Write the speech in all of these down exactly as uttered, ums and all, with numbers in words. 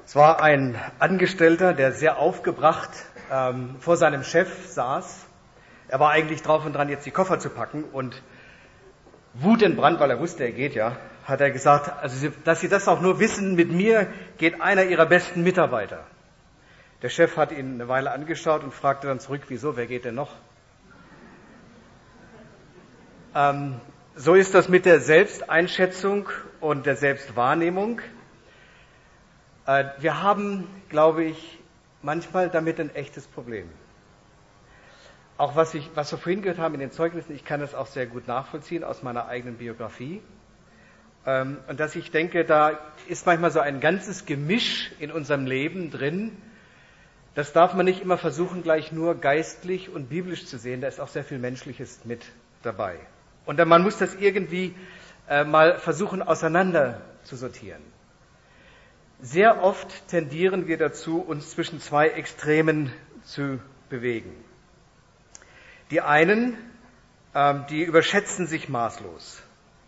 Es war ein Angestellter, der sehr aufgebracht ähm, vor seinem Chef saß. Er war eigentlich drauf und dran, jetzt die Koffer zu packen, und wutentbrannt, weil er wusste, er geht ja, hat er gesagt, also Sie, dass Sie das auch nur wissen, mit mir geht einer Ihrer besten Mitarbeiter. Der Chef hat ihn eine Weile angeschaut und fragte dann zurück, wieso, wer geht denn noch? Ähm, so ist das mit der Selbsteinschätzung und der Selbstwahrnehmung. Äh, wir haben, glaube ich, manchmal damit ein echtes Problem. Auch was, ich, was wir vorhin gehört haben in den Zeugnissen, ich kann das auch sehr gut nachvollziehen aus meiner eigenen Biografie. Ähm, und dass ich denke, da ist manchmal so ein ganzes Gemisch in unserem Leben drin. Das darf man nicht immer versuchen, gleich nur geistlich und biblisch zu sehen. Da ist auch sehr viel Menschliches mit dabei. Und dann, man muss das irgendwie äh, mal versuchen, auseinander zu sortieren. Sehr oft tendieren wir dazu, uns zwischen zwei Extremen zu bewegen. Die einen, ähm, die überschätzen sich maßlos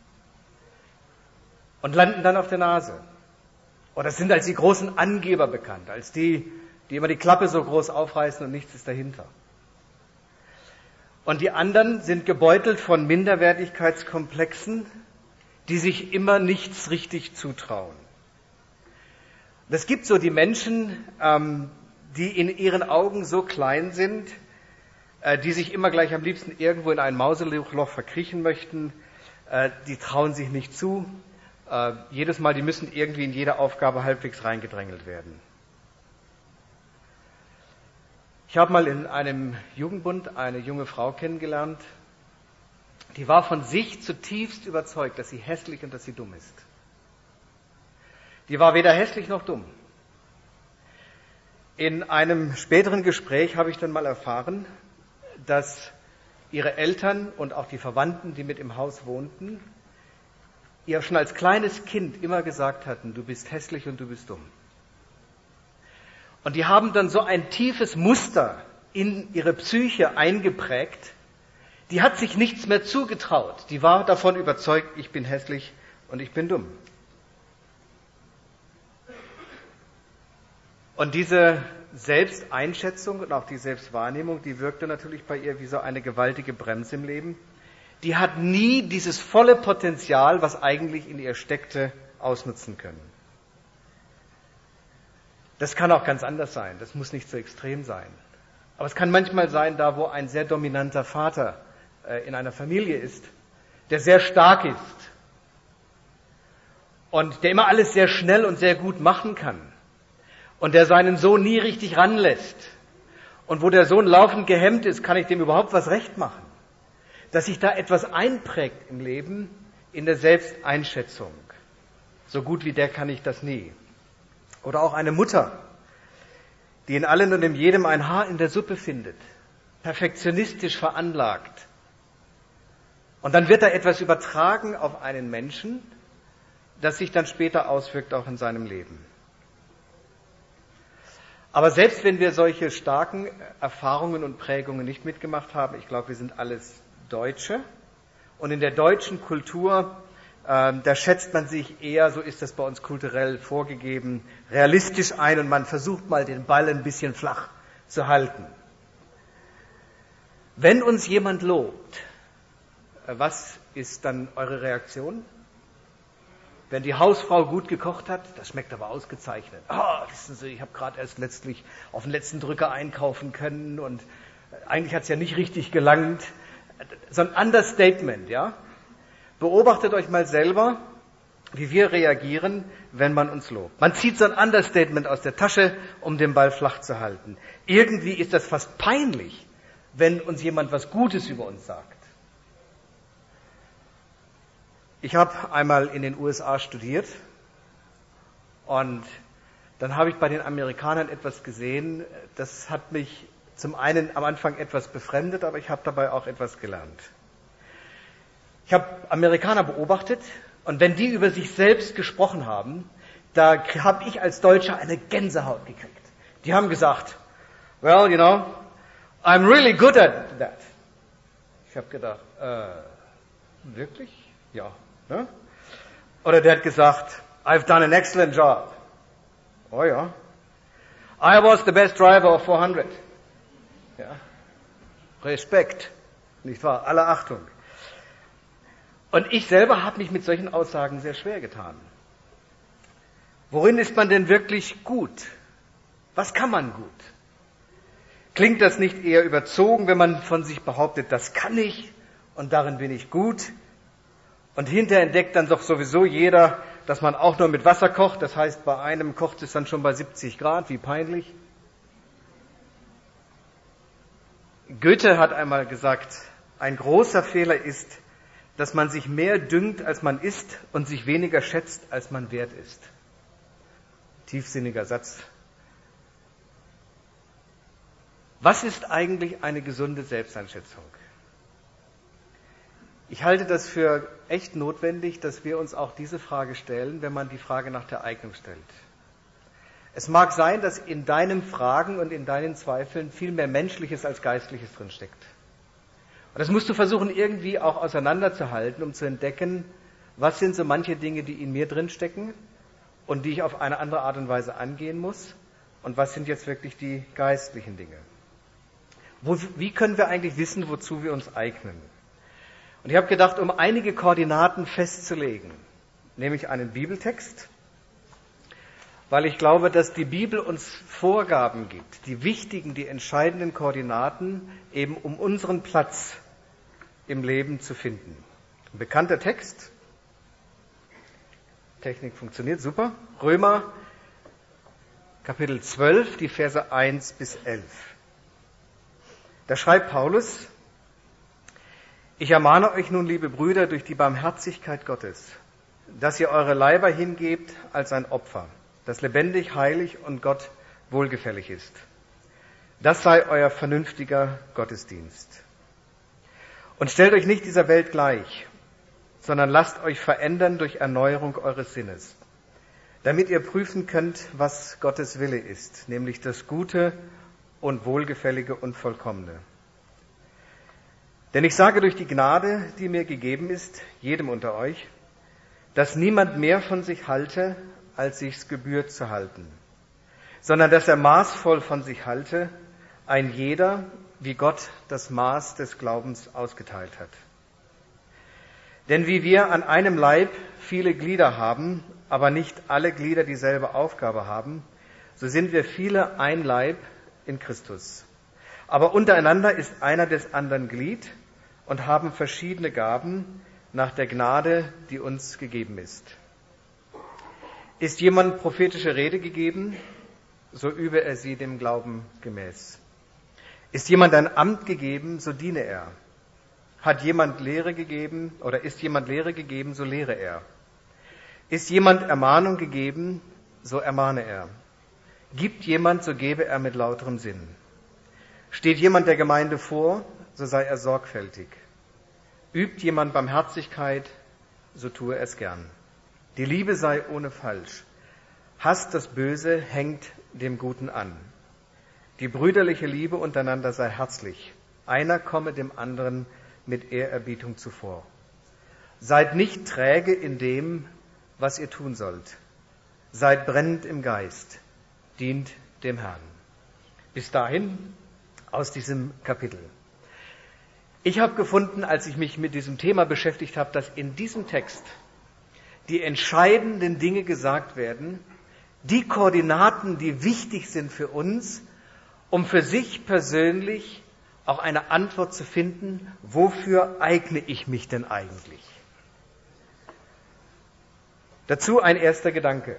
und landen dann auf der Nase. Oder sind als die großen Angeber bekannt, als die, die immer die Klappe so groß aufreißen und nichts ist dahinter. Und die anderen sind gebeutelt von Minderwertigkeitskomplexen, die sich immer nichts richtig zutrauen. Es gibt so die Menschen, ähm, die in ihren Augen so klein sind, äh, die sich immer gleich am liebsten irgendwo in ein Mauseloch verkriechen möchten. Äh, die trauen sich nicht zu. Äh, jedes Mal, die müssen irgendwie in jede Aufgabe halbwegs reingedrängelt werden. Ich habe mal in einem Jugendbund eine junge Frau kennengelernt, die war von sich zutiefst überzeugt, dass sie hässlich und dass sie dumm ist. Die war weder hässlich noch dumm. In einem späteren Gespräch habe ich dann mal erfahren, dass ihre Eltern und auch die Verwandten, die mit im Haus wohnten, ihr schon als kleines Kind immer gesagt hatten, du bist hässlich und du bist dumm. Und die haben dann so ein tiefes Muster in ihre Psyche eingeprägt, die hat sich nichts mehr zugetraut. Die war davon überzeugt, ich bin hässlich und ich bin dumm. Und diese Selbsteinschätzung und auch die Selbstwahrnehmung, die wirkte natürlich bei ihr wie so eine gewaltige Bremse im Leben. Die hat nie dieses volle Potenzial, was eigentlich in ihr steckte, ausnutzen können. Das kann auch ganz anders sein, das muss nicht so extrem sein. Aber es kann manchmal sein, da wo ein sehr dominanter Vater äh, in einer Familie ist, der sehr stark ist und der immer alles sehr schnell und sehr gut machen kann. Und der seinen Sohn nie richtig ranlässt. Und wo der Sohn laufend gehemmt ist, kann ich dem überhaupt was recht machen? Dass sich da etwas einprägt im Leben, in der Selbsteinschätzung. So gut wie der kann ich das nie. Oder auch eine Mutter, die in allen und in jedem ein Haar in der Suppe findet. Perfektionistisch veranlagt. Und dann wird da etwas übertragen auf einen Menschen, das sich dann später auswirkt auch in seinem Leben. Aber selbst wenn wir solche starken Erfahrungen und Prägungen nicht mitgemacht haben, ich glaube, wir sind alles Deutsche. Und in der deutschen Kultur, äh, da schätzt man sich eher, so ist das bei uns kulturell vorgegeben, realistisch ein und man versucht mal den Ball ein bisschen flach zu halten. Wenn uns jemand lobt, äh, was ist dann eure Reaktion? Wenn die Hausfrau gut gekocht hat, das schmeckt aber ausgezeichnet. Ah, wissen Sie, ich habe gerade erst letztlich auf den letzten Drücker einkaufen können und eigentlich hat es ja nicht richtig gelangt. So ein Understatement, ja? Beobachtet euch mal selber, wie wir reagieren, wenn man uns lobt. Man zieht so ein Understatement aus der Tasche, um den Ball flach zu halten. Irgendwie ist das fast peinlich, wenn uns jemand was Gutes über uns sagt. Ich habe einmal in den U S A studiert und dann habe ich bei den Amerikanern etwas gesehen, das hat mich zum einen am Anfang etwas befremdet, aber ich habe dabei auch etwas gelernt. Ich habe Amerikaner beobachtet und wenn die über sich selbst gesprochen haben, da habe ich als Deutscher eine Gänsehaut gekriegt. Die haben gesagt, well, you know, I'm really good at that. Ich habe gedacht, äh, wirklich? Ja. Ne? Oder der hat gesagt, I've done an excellent job. Oh ja. I was the best driver of four hundred. Ja. Respekt, nicht wahr? Alle Achtung. Und ich selber habe mich mit solchen Aussagen sehr schwer getan. Worin ist man denn wirklich gut? Was kann man gut? Klingt das nicht eher überzogen, wenn man von sich behauptet, das kann ich und darin bin ich gut? Und hinterher entdeckt dann doch sowieso jeder, dass man auch nur mit Wasser kocht. Das heißt, bei einem kocht es dann schon bei siebzig Grad. Wie peinlich. Goethe hat einmal gesagt, ein großer Fehler ist, dass man sich mehr düngt, als man ist und sich weniger schätzt, als man wert ist. Tiefsinniger Satz. Was ist eigentlich eine gesunde Selbsteinschätzung? Ich halte das für echt notwendig, dass wir uns auch diese Frage stellen, wenn man die Frage nach der Eignung stellt. Es mag sein, dass in deinen Fragen und in deinen Zweifeln viel mehr Menschliches als Geistliches drinsteckt. Und das musst du versuchen, irgendwie auch auseinanderzuhalten, um zu entdecken, was sind so manche Dinge, die in mir drinstecken und die ich auf eine andere Art und Weise angehen muss und was sind jetzt wirklich die geistlichen Dinge. Wo, wie können wir eigentlich wissen, wozu wir uns eignen? Und ich habe gedacht, um einige Koordinaten festzulegen, nehme ich einen Bibeltext, weil ich glaube, dass die Bibel uns Vorgaben gibt, die wichtigen, die entscheidenden Koordinaten, eben um unseren Platz im Leben zu finden. Ein bekannter Text, Technik funktioniert, super, Römer Kapitel zwölf, die Verse eins bis elf. Da schreibt Paulus: Ich ermahne euch nun, liebe Brüder, durch die Barmherzigkeit Gottes, dass ihr eure Leiber hingebt als ein Opfer, das lebendig, heilig und Gott wohlgefällig ist. Das sei euer vernünftiger Gottesdienst. Und stellt euch nicht dieser Welt gleich, sondern lasst euch verändern durch Erneuerung eures Sinnes, damit ihr prüfen könnt, was Gottes Wille ist, nämlich das Gute und Wohlgefällige und Vollkommene. Denn ich sage durch die Gnade, die mir gegeben ist, jedem unter euch, dass niemand mehr von sich halte, als sich's gebührt zu halten, sondern dass er maßvoll von sich halte, ein jeder, wie Gott das Maß des Glaubens ausgeteilt hat. Denn wie wir an einem Leib viele Glieder haben, aber nicht alle Glieder dieselbe Aufgabe haben, so sind wir viele ein Leib in Christus. Aber untereinander ist einer des anderen Glied und haben verschiedene Gaben nach der Gnade, die uns gegeben ist. Ist jemand prophetische Rede gegeben, so übe er sie dem Glauben gemäß. Ist jemand ein Amt gegeben, so diene er. Hat jemand Lehre gegeben oder ist jemand Lehre gegeben, so lehre er. Ist jemand Ermahnung gegeben, so ermahne er. Gibt jemand, so gebe er mit lauterem Sinn. Steht jemand der Gemeinde vor, so sei er sorgfältig. Übt jemand Barmherzigkeit, so tue es gern. Die Liebe sei ohne Falsch. Hasst das Böse, hängt dem Guten an. Die brüderliche Liebe untereinander sei herzlich. Einer komme dem anderen mit Ehrerbietung zuvor. Seid nicht träge in dem, was ihr tun sollt. Seid brennend im Geist. Dient dem Herrn. Bis dahin aus diesem Kapitel. Ich habe gefunden, als ich mich mit diesem Thema beschäftigt habe, dass in diesem Text die entscheidenden Dinge gesagt werden, die Koordinaten, die wichtig sind für uns, um für sich persönlich auch eine Antwort zu finden, wofür eigne ich mich denn eigentlich? Dazu ein erster Gedanke.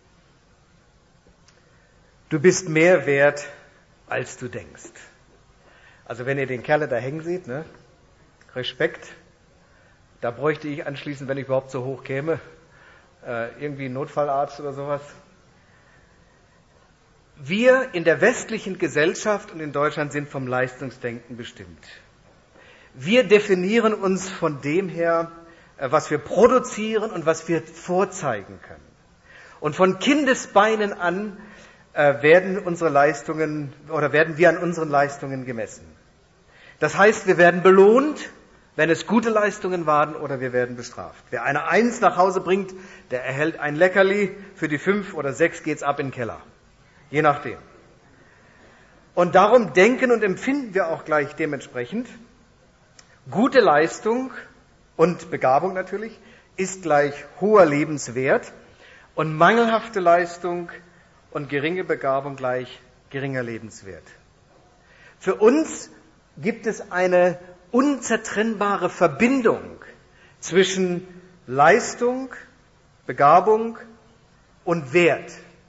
Du bist mehr wert, als du denkst. Also wenn ihr den Kerl da hängen seht, ne? Respekt, da bräuchte ich anschließend, wenn ich überhaupt so hoch käme, äh, irgendwie einen Notfallarzt oder sowas. Wir in der westlichen Gesellschaft und in Deutschland sind vom Leistungsdenken bestimmt. Wir definieren uns von dem her, was wir produzieren und was wir vorzeigen können. Und von Kindesbeinen an äh, werden unsere Leistungen oder werden wir an unseren Leistungen gemessen. Das heißt, wir werden belohnt, wenn es gute Leistungen waren oder wir werden bestraft. Wer eine Eins nach Hause bringt, der erhält ein Leckerli. Für die Fünf oder Sechs geht's ab in den Keller. Je nachdem. Und darum denken und empfinden wir auch gleich dementsprechend. Gute Leistung und Begabung natürlich ist gleich hoher Lebenswert und mangelhafte Leistung und geringe Begabung gleich geringer Lebenswert. Für uns gibt es eine unzertrennbare Verbindung zwischen Leistung, Begabung und Wert.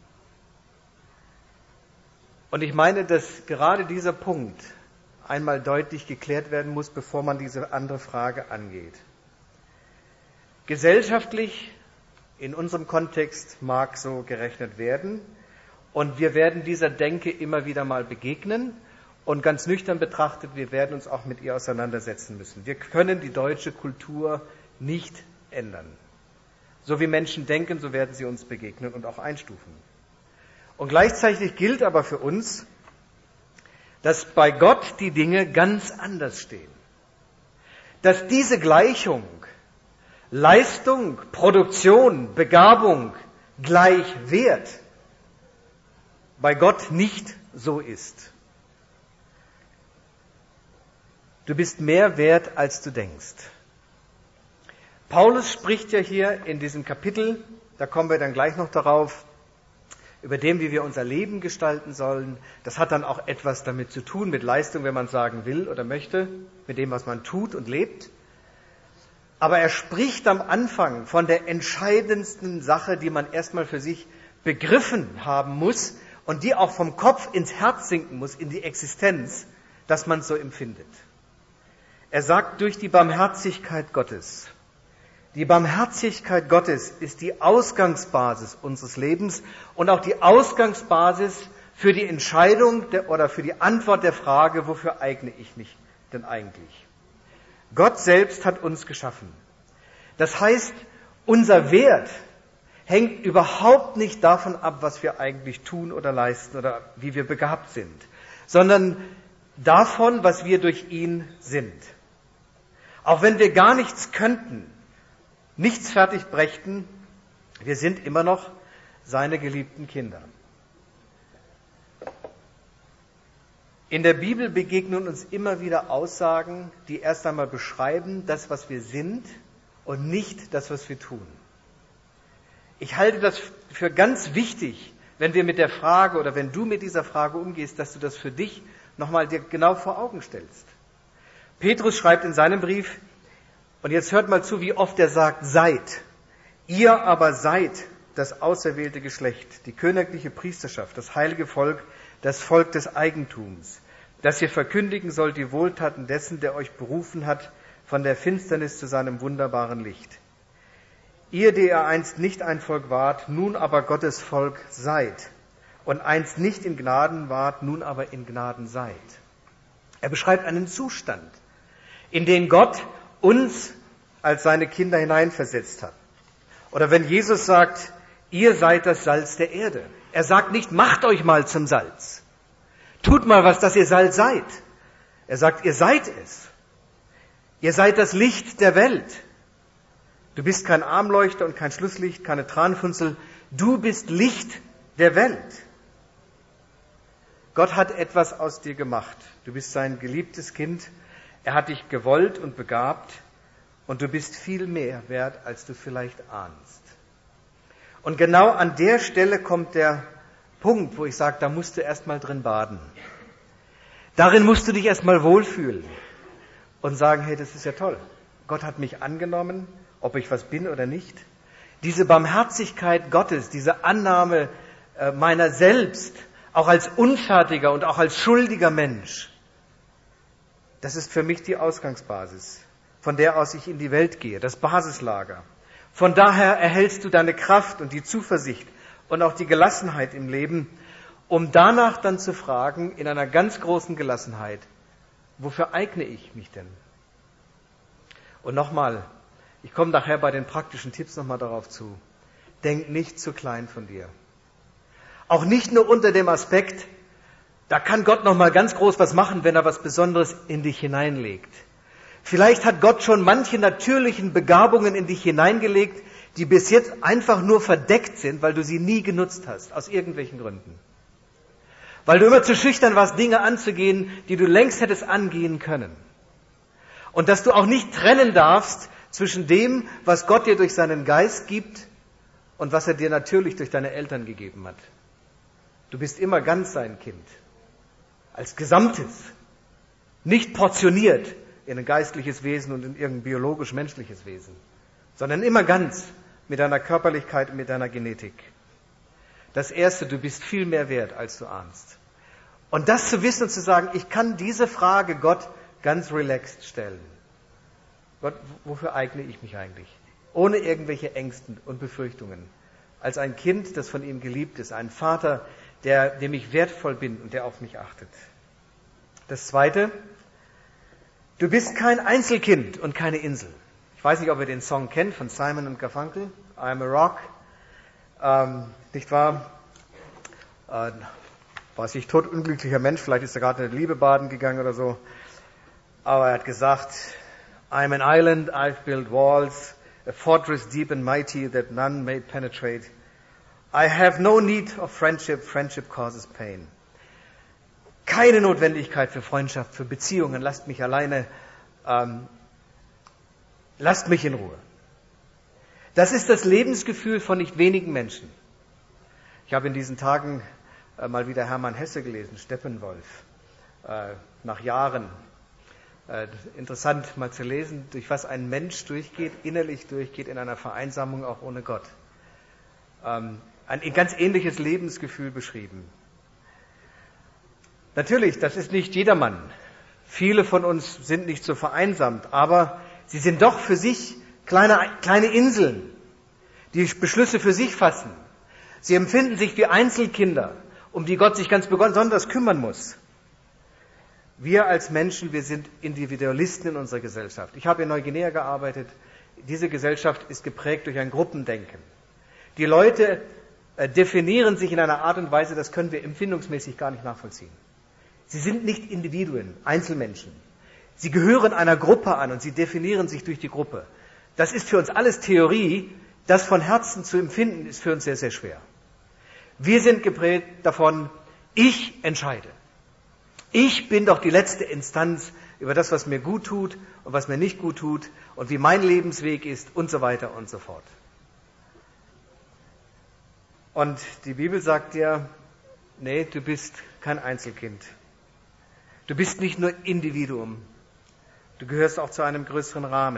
Und ich meine, dass gerade dieser Punkt einmal deutlich geklärt werden muss, bevor man diese andere Frage angeht. Gesellschaftlich, in unserem Kontext, mag so gerechnet werden. Und wir werden dieser Denke immer wieder mal begegnen. Und ganz nüchtern betrachtet, wir werden uns auch mit ihr auseinandersetzen müssen. Wir können die deutsche Kultur nicht ändern. So wie Menschen denken, so werden sie uns begegnen und auch einstufen. Und gleichzeitig gilt aber für uns, dass bei Gott die Dinge ganz anders stehen. Dass diese Gleichung, Leistung, Produktion, Begabung gleich Wert, bei Gott nicht so ist. Du bist mehr wert, als du denkst. Paulus spricht ja hier in diesem Kapitel, da kommen wir dann gleich noch darauf, über dem, wie wir unser Leben gestalten sollen. Das hat dann auch etwas damit zu tun, mit Leistung, wenn man sagen will oder möchte, mit dem, was man tut und lebt. Aber er spricht am Anfang von der entscheidendsten Sache, die man erstmal für sich begriffen haben muss und die auch vom Kopf ins Herz sinken muss, in die Existenz, dass man es so empfindet. Er sagt, durch die Barmherzigkeit Gottes. Die Barmherzigkeit Gottes ist die Ausgangsbasis unseres Lebens und auch die Ausgangsbasis für die Entscheidung der, oder für die Antwort der Frage, wofür eigne ich mich denn eigentlich? Gott selbst hat uns geschaffen. Das heißt, unser Wert hängt überhaupt nicht davon ab, was wir eigentlich tun oder leisten oder wie wir begabt sind, sondern davon, was wir durch ihn sind. Auch wenn wir gar nichts könnten, nichts fertig brächten, wir sind immer noch seine geliebten Kinder. In der Bibel begegnen uns immer wieder Aussagen, die erst einmal beschreiben, das, was wir sind und nicht das, was wir tun. Ich halte das für ganz wichtig, wenn wir mit der Frage oder wenn du mit dieser Frage umgehst, dass du das für dich nochmal dir genau vor Augen stellst. Petrus schreibt in seinem Brief, und jetzt hört mal zu, wie oft er sagt, seid. Ihr aber seid das auserwählte Geschlecht, die königliche Priesterschaft, das heilige Volk, das Volk des Eigentums, dass ihr verkündigen sollt die Wohltaten dessen, der euch berufen hat, von der Finsternis zu seinem wunderbaren Licht. Ihr, die ihr einst nicht ein Volk wart, nun aber Gottes Volk seid, und einst nicht in Gnaden wart, nun aber in Gnaden seid. Er beschreibt einen Zustand, in den Gott uns als seine Kinder hineinversetzt hat. Oder wenn Jesus sagt, ihr seid das Salz der Erde. Er sagt nicht, macht euch mal zum Salz. Tut mal was, dass ihr Salz seid. Er sagt, ihr seid es. Ihr seid das Licht der Welt. Du bist kein Armleuchter und kein Schlusslicht, keine Tranfunzel. Du bist Licht der Welt. Gott hat etwas aus dir gemacht. Du bist sein geliebtes Kind. Er hat dich gewollt und begabt und du bist viel mehr wert, als du vielleicht ahnst. Und genau an der Stelle kommt der Punkt, wo ich sage, da musst du erst mal drin baden. Darin musst du dich erst mal wohlfühlen und sagen, hey, das ist ja toll. Gott hat mich angenommen, ob ich was bin oder nicht. Diese Barmherzigkeit Gottes, diese Annahme meiner selbst, auch als unfertiger und auch als schuldiger Mensch, das ist für mich die Ausgangsbasis, von der aus ich in die Welt gehe, das Basislager. Von daher erhältst du deine Kraft und die Zuversicht und auch die Gelassenheit im Leben, um danach dann zu fragen, in einer ganz großen Gelassenheit, wofür eigne ich mich denn? Und nochmal, ich komme nachher bei den praktischen Tipps nochmal darauf zu. Denk nicht zu klein von dir. Auch nicht nur unter dem Aspekt, da kann Gott noch mal ganz groß was machen, wenn er was Besonderes in dich hineinlegt. Vielleicht hat Gott schon manche natürlichen Begabungen in dich hineingelegt, die bis jetzt einfach nur verdeckt sind, weil du sie nie genutzt hast, aus irgendwelchen Gründen. Weil du immer zu schüchtern warst, Dinge anzugehen, die du längst hättest angehen können. Und dass du auch nicht trennen darfst zwischen dem, was Gott dir durch seinen Geist gibt und was er dir natürlich durch deine Eltern gegeben hat. Du bist immer ganz sein Kind. Als Gesamtes. Nicht portioniert in ein geistliches Wesen und in irgendein biologisch-menschliches Wesen. Sondern immer ganz mit deiner Körperlichkeit und mit deiner Genetik. Das Erste, du bist viel mehr wert, als du ahnst. Und das zu wissen und zu sagen, ich kann diese Frage Gott ganz relaxed stellen. Gott, wofür eigne ich mich eigentlich? Ohne irgendwelche Ängsten und Befürchtungen. Als ein Kind, das von ihm geliebt ist. Ein Vater, der, dem ich wertvoll bin und der auf mich achtet. Das Zweite, du bist kein Einzelkind und keine Insel. Ich weiß nicht, ob ihr den Song kennt von Simon und Garfunkel. I'm a Rock. Ähm, nicht wahr? Äh, war ich totunglücklicher Mensch, vielleicht ist er gerade in der Liebe baden gegangen oder so. Aber er hat gesagt, I'm an island, I've built walls, a fortress deep and mighty that none may penetrate. I have no need of friendship, friendship causes pain. Keine Notwendigkeit für Freundschaft, für Beziehungen, lasst mich alleine, ähm, lasst mich in Ruhe. Das ist das Lebensgefühl von nicht wenigen Menschen. Ich habe in diesen Tagen äh, mal wieder Hermann Hesse gelesen, Steppenwolf, äh, nach Jahren. Äh, interessant mal zu lesen, durch was ein Mensch durchgeht, innerlich durchgeht in einer Vereinsamung auch ohne Gott. Ähm, ein ganz ähnliches Lebensgefühl beschrieben. Natürlich, das ist nicht jedermann. Viele von uns sind nicht so vereinsamt, aber sie sind doch für sich kleine, kleine Inseln, die Beschlüsse für sich fassen. Sie empfinden sich wie Einzelkinder, um die Gott sich ganz besonders kümmern muss. Wir als Menschen, wir sind Individualisten in unserer Gesellschaft. Ich habe in Neuguinea gearbeitet. Diese Gesellschaft ist geprägt durch ein Gruppendenken. Die Leute äh, definieren sich in einer Art und Weise, das können wir empfindungsmäßig gar nicht nachvollziehen. Sie sind nicht Individuen, Einzelmenschen. Sie gehören einer Gruppe an und sie definieren sich durch die Gruppe. Das ist für uns alles Theorie. Das von Herzen zu empfinden, ist für uns sehr, sehr schwer. Wir sind geprägt davon, ich entscheide. Ich bin doch die letzte Instanz über das, was mir gut tut und was mir nicht gut tut und wie mein Lebensweg ist und so weiter und so fort. Und die Bibel sagt dir, nee, du bist kein Einzelkind. Du bist nicht nur Individuum. Du gehörst auch zu einem größeren Rahmen.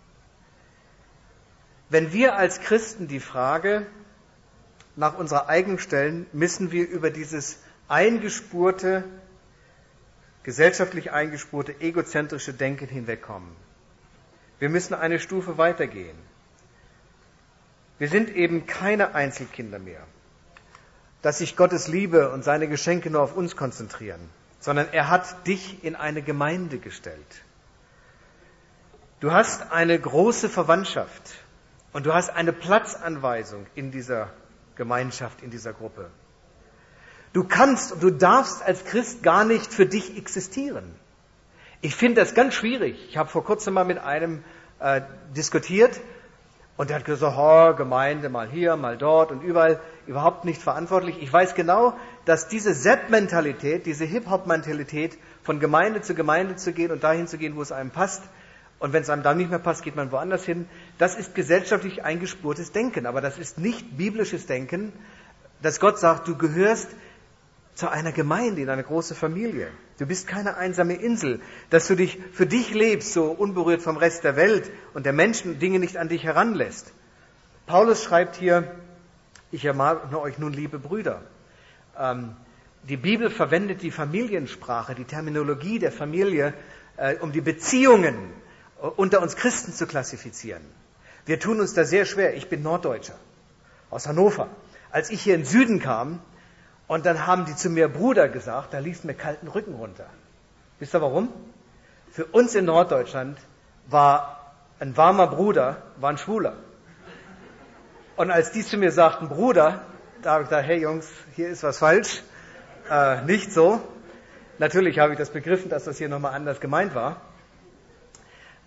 Wenn wir als Christen die Frage nach unserer eigenen stellen, müssen wir über dieses eingespurte, gesellschaftlich eingespurte, egozentrische Denken hinwegkommen. Wir müssen eine Stufe weitergehen. Wir sind eben keine Einzelkinder mehr, dass sich Gottes Liebe und seine Geschenke nur auf uns konzentrieren, sondern er hat dich in eine Gemeinde gestellt. Du hast eine große Verwandtschaft und du hast eine Platzanweisung in dieser Gemeinschaft, in dieser Gruppe. Du kannst und du darfst als Christ gar nicht für dich existieren. Ich finde das ganz schwierig. Ich habe vor kurzem mal mit einem äh, diskutiert und der hat gesagt, oh, Gemeinde mal hier, mal dort und überall, überhaupt nicht verantwortlich. Ich weiß genau, dass diese Sepp-Mentalität, diese Hip-Hop-Mentalität, von Gemeinde zu Gemeinde zu gehen und dahin zu gehen, wo es einem passt, und wenn es einem dann nicht mehr passt, geht man woanders hin, das ist gesellschaftlich eingespurtes Denken. Aber das ist nicht biblisches Denken, dass Gott sagt, du gehörst zu einer Gemeinde, in eine große Familie. Du bist keine einsame Insel, dass du dich für dich lebst, so unberührt vom Rest der Welt und der Menschen Dinge nicht an dich heranlässt. Paulus schreibt hier, ich ermahne euch nun, liebe Brüder. Ähm, die Bibel verwendet die Familiensprache, die Terminologie der Familie, äh, um die Beziehungen unter uns Christen zu klassifizieren. Wir tun uns da sehr schwer. Ich bin Norddeutscher, aus Hannover. Als ich hier in den Süden kam, und dann haben die zu mir Bruder gesagt, da lief mir kalten Rücken runter. Wisst ihr warum? Für uns in Norddeutschland war ein warmer Bruder, war ein Schwuler. Und als die zu mir sagten, Bruder, da habe ich gesagt, hey Jungs, hier ist was falsch. Äh, nicht so. Natürlich habe ich das begriffen, dass das hier nochmal anders gemeint war.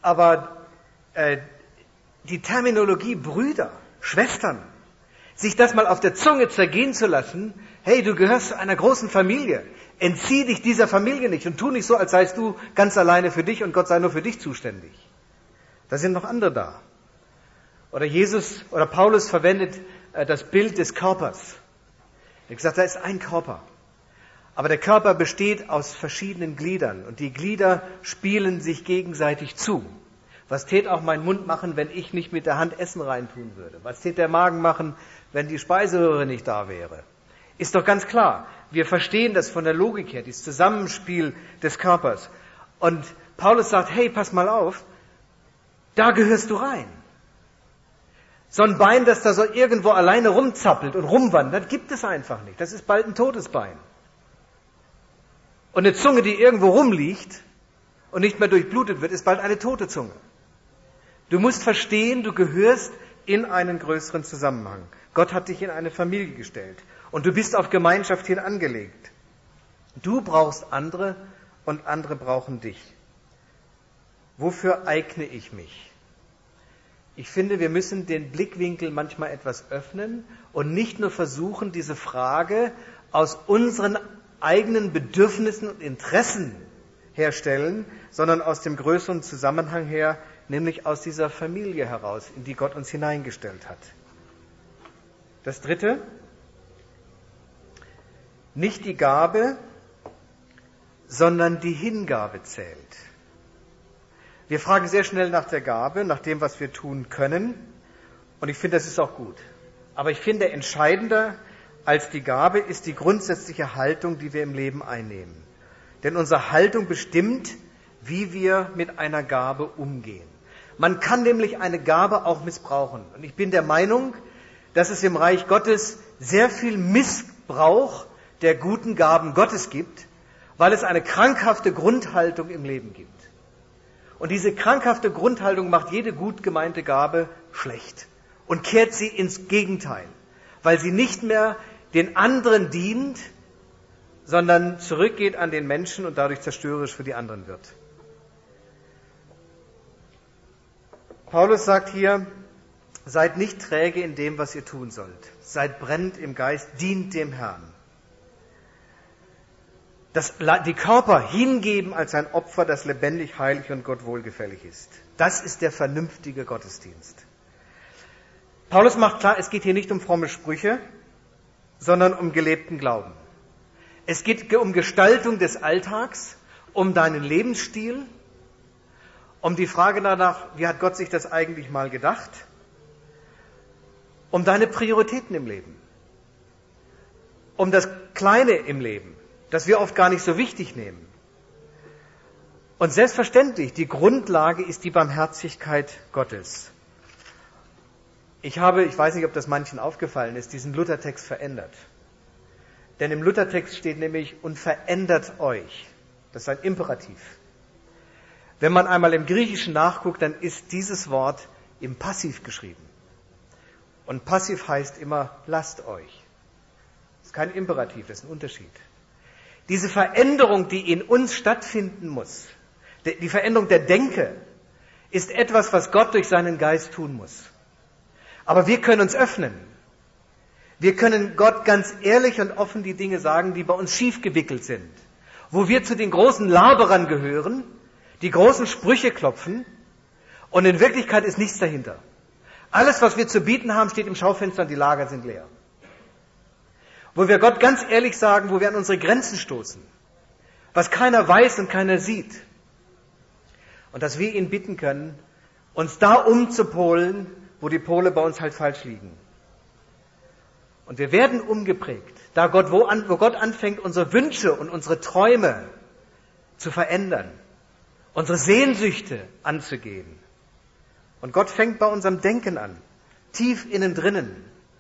Aber äh, die Terminologie Brüder, Schwestern, sich das mal auf der Zunge zergehen zu lassen, hey, du gehörst zu einer großen Familie, entzieh dich dieser Familie nicht und tu nicht so, als seist du ganz alleine für dich und Gott sei nur für dich zuständig. Da sind noch andere da. Oder Jesus oder Paulus verwendet äh, das Bild des Körpers. Er hat gesagt, da ist ein Körper. Aber der Körper besteht aus verschiedenen Gliedern und die Glieder spielen sich gegenseitig zu. Was tät auch mein Mund machen, wenn ich nicht mit der Hand Essen reintun würde? Was tät der Magen machen, wenn die Speiseröhre nicht da wäre? Ist doch ganz klar. Wir verstehen das von der Logik her, dieses Zusammenspiel des Körpers. Und Paulus sagt, hey, pass mal auf, da gehörst du rein. So ein Bein, das da so irgendwo alleine rumzappelt und rumwandert, gibt es einfach nicht. Das ist bald ein totes Bein. Und eine Zunge, die irgendwo rumliegt und nicht mehr durchblutet wird, ist bald eine tote Zunge. Du musst verstehen, du gehörst in einen größeren Zusammenhang. Gott hat dich in eine Familie gestellt und du bist auf Gemeinschaft hin angelegt. Du brauchst andere und andere brauchen dich. Wofür eigne ich mich? Ich finde, wir müssen den Blickwinkel manchmal etwas öffnen und nicht nur versuchen, diese Frage aus unseren eigenen Bedürfnissen und Interessen herstellen, sondern aus dem größeren Zusammenhang her, nämlich aus dieser Familie heraus, in die Gott uns hineingestellt hat. Das Dritte, nicht die Gabe, sondern die Hingabe zählt. Wir fragen sehr schnell nach der Gabe, nach dem, was wir tun können, und ich finde, das ist auch gut. Aber ich finde, entscheidender als die Gabe ist die grundsätzliche Haltung, die wir im Leben einnehmen. Denn unsere Haltung bestimmt, wie wir mit einer Gabe umgehen. Man kann nämlich eine Gabe auch missbrauchen. Und ich bin der Meinung, dass es im Reich Gottes sehr viel Missbrauch der guten Gaben Gottes gibt, weil es eine krankhafte Grundhaltung im Leben gibt. Und diese krankhafte Grundhaltung macht jede gut gemeinte Gabe schlecht und kehrt sie ins Gegenteil, weil sie nicht mehr den anderen dient, sondern zurückgeht an den Menschen und dadurch zerstörerisch für die anderen wird. Paulus sagt hier, seid nicht träge in dem, was ihr tun sollt. Seid brennend im Geist, dient dem Herrn. Das, die Körper hingeben als ein Opfer, das lebendig, heilig und Gott wohlgefällig ist. Das ist der vernünftige Gottesdienst. Paulus macht klar, es geht hier nicht um fromme Sprüche, sondern um gelebten Glauben. Es geht um Gestaltung des Alltags, um deinen Lebensstil, um die Frage danach, wie hat Gott sich das eigentlich mal gedacht, um deine Prioritäten im Leben, um das Kleine im Leben, das wir oft gar nicht so wichtig nehmen. Und selbstverständlich, die Grundlage ist die Barmherzigkeit Gottes. Ich habe, ich weiß nicht, ob das manchen aufgefallen ist, diesen Luthertext verändert. Denn im Luthertext steht nämlich, und verändert euch. Das ist ein Imperativ. Wenn man einmal im Griechischen nachguckt, dann ist dieses Wort im Passiv geschrieben. Und Passiv heißt immer, lasst euch. Das ist kein Imperativ, das ist ein Unterschied. Diese Veränderung, die in uns stattfinden muss, die Veränderung der Denke, ist etwas, was Gott durch seinen Geist tun muss. Aber wir können uns öffnen. Wir können Gott ganz ehrlich und offen die Dinge sagen, die bei uns schief gewickelt sind. Wo wir zu den großen Laberern gehören, die großen Sprüche klopfen und in Wirklichkeit ist nichts dahinter. Alles, was wir zu bieten haben, steht im Schaufenster und die Lager sind leer. Wo wir Gott ganz ehrlich sagen, wo wir an unsere Grenzen stoßen. Was keiner weiß und keiner sieht. Und dass wir ihn bitten können, uns da umzupolen, wo die Pole bei uns halt falsch liegen. Und wir werden umgeprägt, da Gott, wo, an, wo Gott anfängt, unsere Wünsche und unsere Träume zu verändern, unsere Sehnsüchte anzugehen. Und Gott fängt bei unserem Denken an, tief innen drinnen.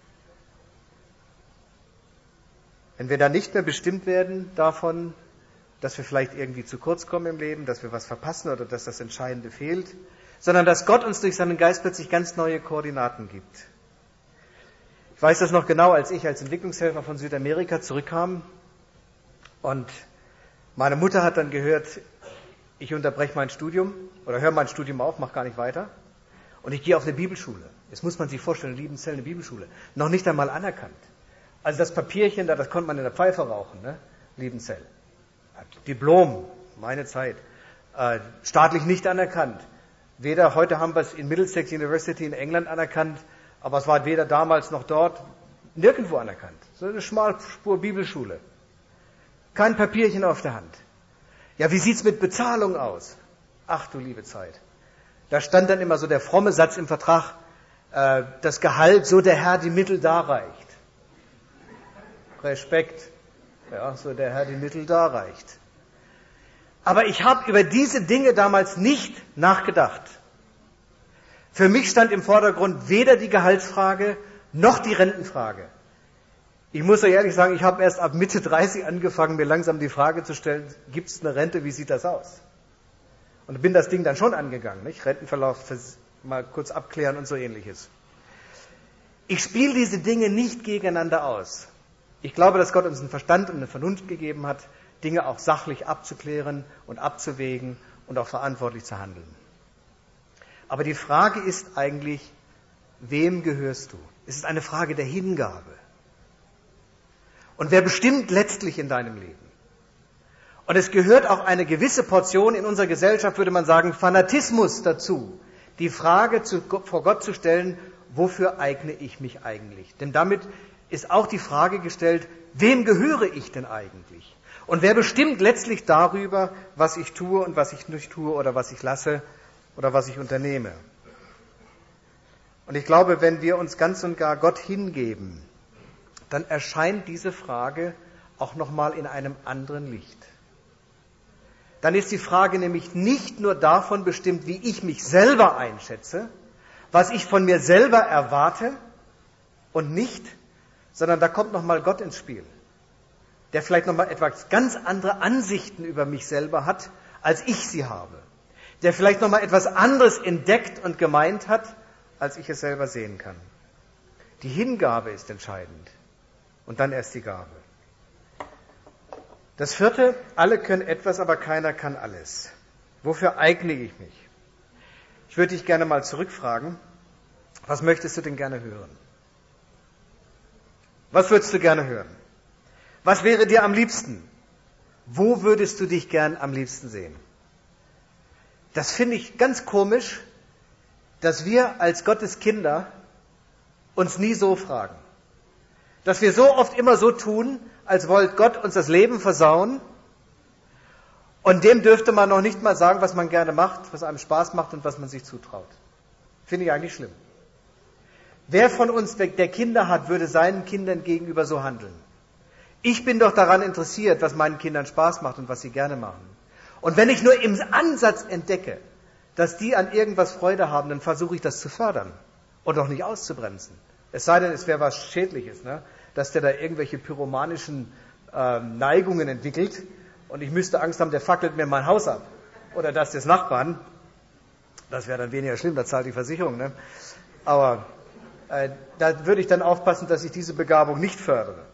Wenn wir da nicht mehr bestimmt werden davon, dass wir vielleicht irgendwie zu kurz kommen im Leben, dass wir was verpassen oder dass das Entscheidende fehlt, sondern dass Gott uns durch seinen Geist plötzlich ganz neue Koordinaten gibt. Ich weiß das noch genau, als ich als Entwicklungshelfer von Südamerika zurückkam und meine Mutter hat dann gehört, ich unterbreche mein Studium oder höre mein Studium auf, mache gar nicht weiter und ich gehe auf eine Bibelschule. Jetzt muss man sich vorstellen, Liebenzell, eine Bibelschule. Noch nicht einmal anerkannt. Also das Papierchen da, das konnte man in der Pfeife rauchen, ne? Liebenzell. Diplom, meine Zeit. Äh, staatlich nicht anerkannt. Weder, heute haben wir es in Middlesex University in England anerkannt, aber es war weder damals noch dort nirgendwo anerkannt. So eine Schmalspur-Bibelschule. Kein Papierchen auf der Hand. Ja, wie sieht's mit Bezahlung aus? Ach du liebe Zeit. Da stand dann immer so der fromme Satz im Vertrag, äh, das Gehalt, so der Herr die Mittel darreicht. Respekt. Ja, so der Herr die Mittel darreicht. Aber ich habe über diese Dinge damals nicht nachgedacht. Für mich stand im Vordergrund weder die Gehaltsfrage noch die Rentenfrage. Ich muss euch ehrlich sagen, ich habe erst ab Mitte dreißig angefangen, mir langsam die Frage zu stellen, gibt es eine Rente, wie sieht das aus? Und bin das Ding dann schon angegangen, nicht? Rentenverlauf mal kurz abklären und so ähnliches. Ich spiele diese Dinge nicht gegeneinander aus. Ich glaube, dass Gott uns einen Verstand und eine Vernunft gegeben hat, Dinge auch sachlich abzuklären und abzuwägen und auch verantwortlich zu handeln. Aber die Frage ist eigentlich, wem gehörst du? Es ist eine Frage der Hingabe. Und wer bestimmt letztlich in deinem Leben? Und es gehört auch eine gewisse Portion in unserer Gesellschaft, würde man sagen, Fanatismus dazu, die Frage zu, vor Gott zu stellen, wofür eigne ich mich eigentlich? Denn damit ist auch die Frage gestellt, wem gehöre ich denn eigentlich? Und wer bestimmt letztlich darüber, was ich tue und was ich nicht tue oder was ich lasse oder was ich unternehme? Und ich glaube, wenn wir uns ganz und gar Gott hingeben, dann erscheint diese Frage auch nochmal in einem anderen Licht. Dann ist die Frage nämlich nicht nur davon bestimmt, wie ich mich selber einschätze, was ich von mir selber erwarte und nicht, sondern da kommt nochmal Gott ins Spiel, der vielleicht nochmal etwas ganz andere Ansichten über mich selber hat, als ich sie habe. Der vielleicht nochmal etwas anderes entdeckt und gemeint hat, als ich es selber sehen kann. Die Hingabe ist entscheidend und dann erst die Gabe. Das vierte, alle können etwas, aber keiner kann alles. Wofür eigne ich mich? Ich würde dich gerne mal zurückfragen, was möchtest du denn gerne hören? Was würdest du gerne hören? Was wäre dir am liebsten? Wo würdest du dich gern am liebsten sehen? Das finde ich ganz komisch, dass wir als Gottes Kinder uns nie so fragen. Dass wir so oft immer so tun, als wollte Gott uns das Leben versauen und dem dürfte man noch nicht mal sagen, was man gerne macht, was einem Spaß macht und was man sich zutraut. Finde ich eigentlich schlimm. Wer von uns, der Kinder hat, würde seinen Kindern gegenüber so handeln? Ich bin doch daran interessiert, was meinen Kindern Spaß macht und was sie gerne machen. Und wenn ich nur im Ansatz entdecke, dass die an irgendwas Freude haben, dann versuche ich das zu fördern und auch nicht auszubremsen. Es sei denn, es wäre was Schädliches, ne? Dass der da irgendwelche pyromanischen äh, Neigungen entwickelt und ich müsste Angst haben, der fackelt mir mein Haus ab. Oder das des Nachbarn. Das wäre dann weniger schlimm, da zahlt die Versicherung. Ne? Aber äh, da würde ich dann aufpassen, dass ich diese Begabung nicht fördere.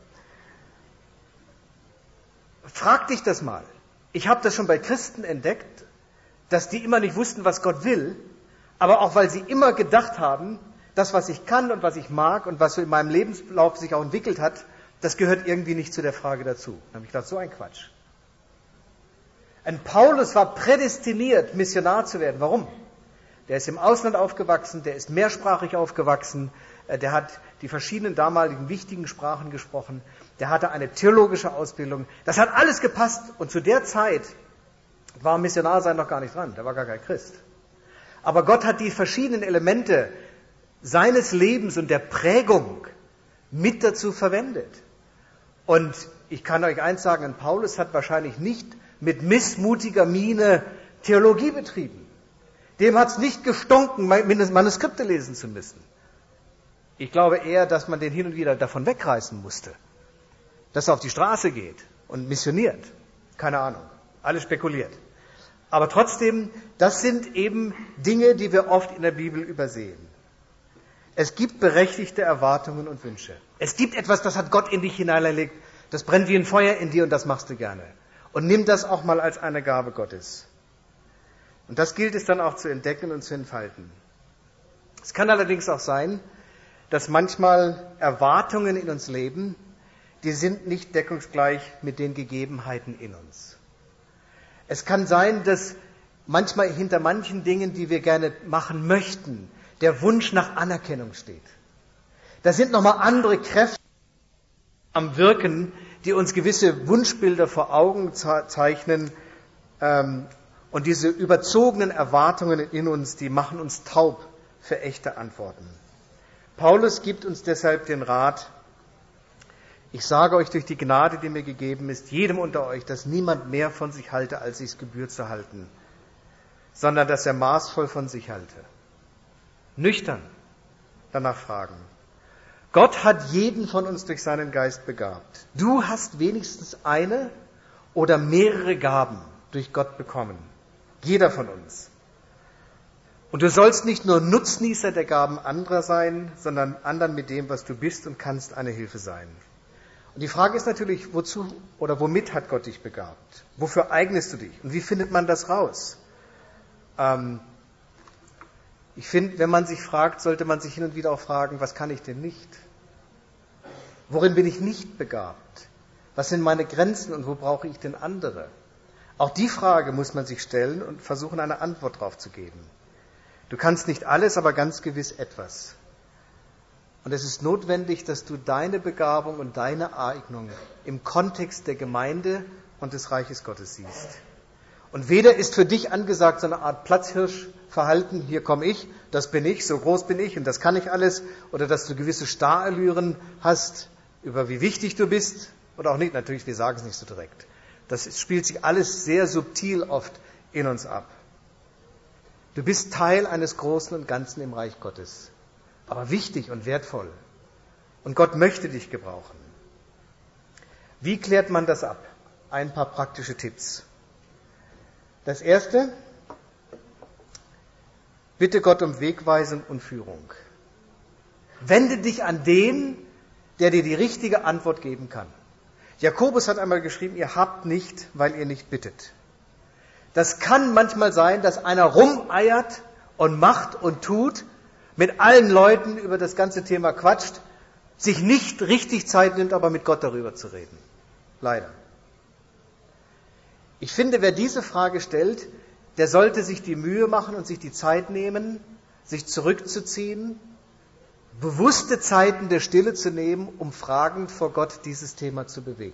Frag dich das mal. Ich habe das schon bei Christen entdeckt, dass die immer nicht wussten, was Gott will, aber auch weil sie immer gedacht haben, das, was ich kann und was ich mag und was so in meinem Lebenslauf sich auch entwickelt hat, das gehört irgendwie nicht zu der Frage dazu. Dann habe ich gedacht, so ein Quatsch. Ein Paulus war prädestiniert, Missionar zu werden. Warum? Der ist im Ausland aufgewachsen, der ist mehrsprachig aufgewachsen, der hat die verschiedenen damaligen wichtigen Sprachen gesprochen, der hatte eine theologische Ausbildung. Das hat alles gepasst und zu der Zeit war Missionarsein noch gar nicht dran, der war gar kein Christ. Aber Gott hat die verschiedenen Elemente seines Lebens und der Prägung mit dazu verwendet. Und ich kann euch eins sagen, ein Paulus hat wahrscheinlich nicht mit missmutiger Miene Theologie betrieben. Dem hat es nicht gestunken, Manuskripte lesen zu müssen. Ich glaube eher, dass man den hin und wieder davon wegreißen musste. Dass er auf die Straße geht und missioniert. Keine Ahnung. Alles spekuliert. Aber trotzdem, das sind eben Dinge, die wir oft in der Bibel übersehen. Es gibt berechtigte Erwartungen und Wünsche. Es gibt etwas, das hat Gott in dich hineingelegt. Das brennt wie ein Feuer in dir und das machst du gerne. Und nimm das auch mal als eine Gabe Gottes. Und das gilt es dann auch zu entdecken und zu entfalten. Es kann allerdings auch sein, dass manchmal Erwartungen in uns leben, die sind nicht deckungsgleich mit den Gegebenheiten in uns. Es kann sein, dass manchmal hinter manchen Dingen, die wir gerne machen möchten, der Wunsch nach Anerkennung steht. Da sind nochmal andere Kräfte am Wirken, die uns gewisse Wunschbilder vor Augen zeichnen. Und diese überzogenen Erwartungen in uns, die machen uns taub für echte Antworten. Paulus gibt uns deshalb den Rat: Ich sage euch durch die Gnade, die mir gegeben ist, jedem unter euch, dass niemand mehr von sich halte, als sich's gebührt zu halten, sondern dass er maßvoll von sich halte. Nüchtern danach fragen. Gott hat jeden von uns durch seinen Geist begabt. Du hast wenigstens eine oder mehrere Gaben durch Gott bekommen. Jeder von uns. Und du sollst nicht nur Nutznießer der Gaben anderer sein, sondern anderen mit dem, was du bist und kannst, eine Hilfe sein. Und die Frage ist natürlich, wozu oder womit hat Gott dich begabt? Wofür eignest du dich? Und wie findet man das raus? Ähm, ich finde, wenn man sich fragt, sollte man sich hin und wieder auch fragen, was kann ich denn nicht? Worin bin ich nicht begabt? Was sind meine Grenzen und wo brauche ich denn andere? Auch die Frage muss man sich stellen und versuchen, eine Antwort darauf zu geben. Du kannst nicht alles, aber ganz gewiss etwas. Und es ist notwendig, dass du deine Begabung und deine Eignung im Kontext der Gemeinde und des Reiches Gottes siehst. Und weder ist für dich angesagt so eine Art Platzhirschverhalten, hier komme ich, das bin ich, so groß bin ich und das kann ich alles, oder dass du gewisse Starallüren hast, über wie wichtig du bist, oder auch nicht, natürlich, wir sagen es nicht so direkt. Das spielt sich alles sehr subtil oft in uns ab. Du bist Teil eines Großen und Ganzen im Reich Gottes, aber wichtig und wertvoll. Und Gott möchte dich gebrauchen. Wie klärt man das ab? Ein paar praktische Tipps. Das erste: Bitte Gott um Wegweisung und Führung. Wende dich an den, der dir die richtige Antwort geben kann. Jakobus hat einmal geschrieben, ihr habt nicht, weil ihr nicht bittet. Das kann manchmal sein, dass einer rumeiert und macht und tut, mit allen Leuten über das ganze Thema quatscht, sich nicht richtig Zeit nimmt, aber mit Gott darüber zu reden. Leider. Ich finde, wer diese Frage stellt, der sollte sich die Mühe machen und sich die Zeit nehmen, sich zurückzuziehen, bewusste Zeiten der Stille zu nehmen, um fragend vor Gott dieses Thema zu bewegen.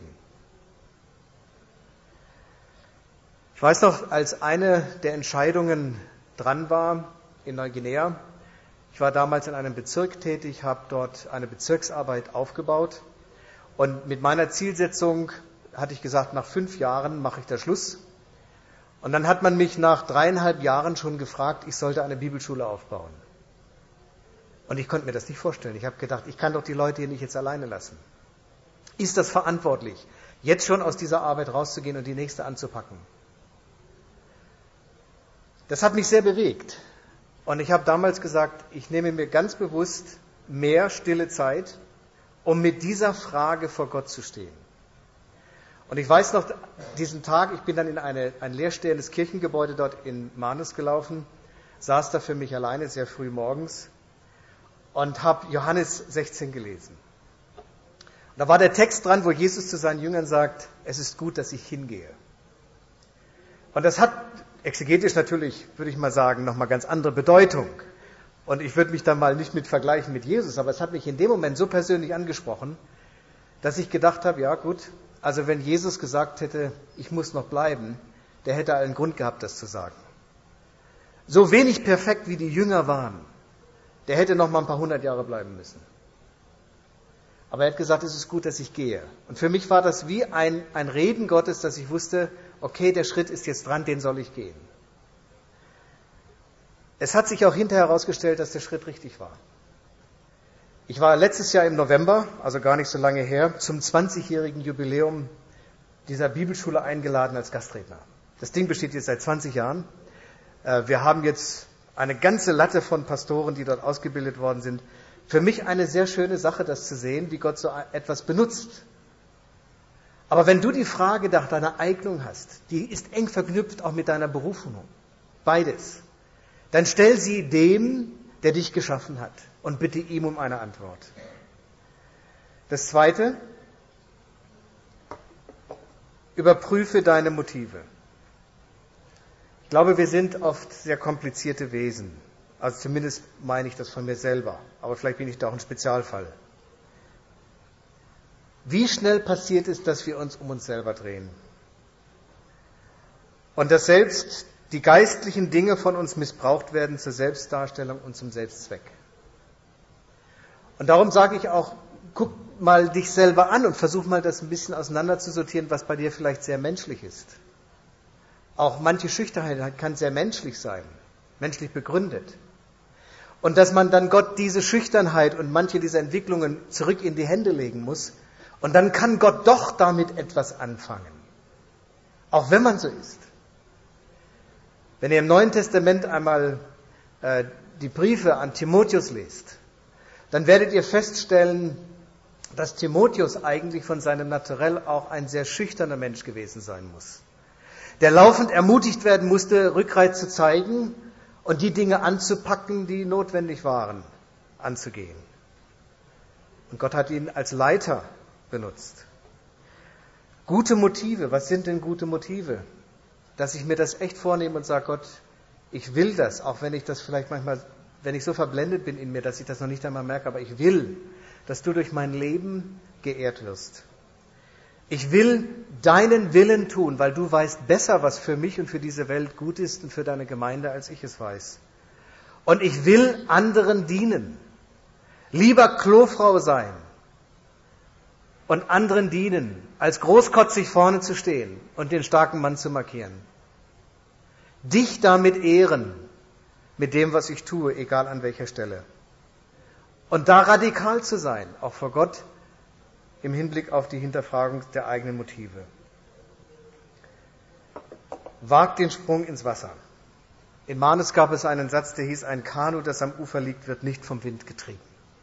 Ich weiß noch, als eine der Entscheidungen dran war in Neuguinea, ich war damals in einem Bezirk tätig, habe dort eine Bezirksarbeit aufgebaut und mit meiner Zielsetzung hatte ich gesagt, nach fünf Jahren mache ich da Schluss. Und dann hat man mich nach dreieinhalb Jahren schon gefragt, ich sollte eine Bibelschule aufbauen. Und ich konnte mir das nicht vorstellen. Ich habe gedacht, ich kann doch die Leute hier nicht jetzt alleine lassen. Ist das verantwortlich, jetzt schon aus dieser Arbeit rauszugehen und die nächste anzupacken? Das hat mich sehr bewegt. Und ich habe damals gesagt, ich nehme mir ganz bewusst mehr stille Zeit, um mit dieser Frage vor Gott zu stehen. Und ich weiß noch, diesen Tag, ich bin dann in eine, ein leerstehendes Kirchengebäude dort in Manus gelaufen, saß da für mich alleine, sehr früh morgens, und habe Johannes sechzehn gelesen. Und da war der Text dran, wo Jesus zu seinen Jüngern sagt, es ist gut, dass ich hingehe. Und das hat exegetisch natürlich, würde ich mal sagen, nochmal ganz andere Bedeutung. Und ich würde mich dann mal nicht mit vergleichen mit Jesus, aber es hat mich in dem Moment so persönlich angesprochen, dass ich gedacht habe, ja gut, also wenn Jesus gesagt hätte, ich muss noch bleiben, der hätte einen Grund gehabt, das zu sagen. So wenig perfekt wie die Jünger waren, der hätte noch mal ein paar hundert Jahre bleiben müssen. Aber er hat gesagt, es ist gut, dass ich gehe. Und für mich war das wie ein, ein Reden Gottes, dass ich wusste, okay, der Schritt ist jetzt dran, den soll ich gehen. Es hat sich auch hinterher herausgestellt, dass der Schritt richtig war. Ich war letztes Jahr im November, also gar nicht so lange her, zum zwanzigjährigen Jubiläum dieser Bibelschule eingeladen als Gastredner. Das Ding besteht jetzt seit zwanzig Jahren. Wir haben jetzt eine ganze Latte von Pastoren, die dort ausgebildet worden sind. Für mich eine sehr schöne Sache, das zu sehen, wie Gott so etwas benutzt. Aber wenn du die Frage nach deiner Eignung hast, die ist eng verknüpft auch mit deiner Berufung. beides, dann stell sie dem, der dich geschaffen hat, und bitte ihm um eine Antwort. Das Zweite, überprüfe deine Motive. Ich glaube, wir sind oft sehr komplizierte Wesen. Also zumindest meine ich das von mir selber. Aber vielleicht bin ich da auch ein Spezialfall. Wie schnell passiert es, dass wir uns um uns selber drehen? Und dass selbst die geistlichen Dinge von uns missbraucht werden zur Selbstdarstellung und zum Selbstzweck. Und darum sage ich auch, guck mal dich selber an und versuch mal das ein bisschen auseinander zu sortieren, was bei dir vielleicht sehr menschlich ist. Auch manche Schüchternheit kann sehr menschlich sein, menschlich begründet. Und dass man dann Gott diese Schüchternheit und manche dieser Entwicklungen zurück in die Hände legen muss. Und dann kann Gott doch damit etwas anfangen. Auch wenn man so ist. Wenn ihr im Neuen Testament einmal äh, die Briefe an Timotheus lest, dann werdet ihr feststellen, dass Timotheus eigentlich von seinem Naturell auch ein sehr schüchterner Mensch gewesen sein muss. Der laufend ermutigt werden musste, Rückgrat zu zeigen und die Dinge anzupacken, die notwendig waren, anzugehen. Und Gott hat ihn als Leiter benutzt. Gute Motive, was sind denn gute Motive? Dass ich mir das echt vornehme und sage, Gott, ich will das, auch wenn ich das vielleicht manchmal, wenn ich so verblendet bin in mir, dass ich das noch nicht einmal merke, aber ich will, dass du durch mein Leben geehrt wirst. Ich will deinen Willen tun, weil du weißt besser, was für mich und für diese Welt gut ist und für deine Gemeinde, als ich es weiß. Und ich will anderen dienen. Lieber Klofrau sein und anderen dienen, als großkotzig vorne zu stehen und den starken Mann zu markieren. Dich damit ehren, mit dem, was ich tue, egal an welcher Stelle. Und da radikal zu sein, auch vor Gott, im Hinblick auf die Hinterfragung der eigenen Motive. Wagt den Sprung ins Wasser. In Manus gab es einen Satz, der hieß, ein Kanu, das am Ufer liegt, wird nicht vom Wind getrieben.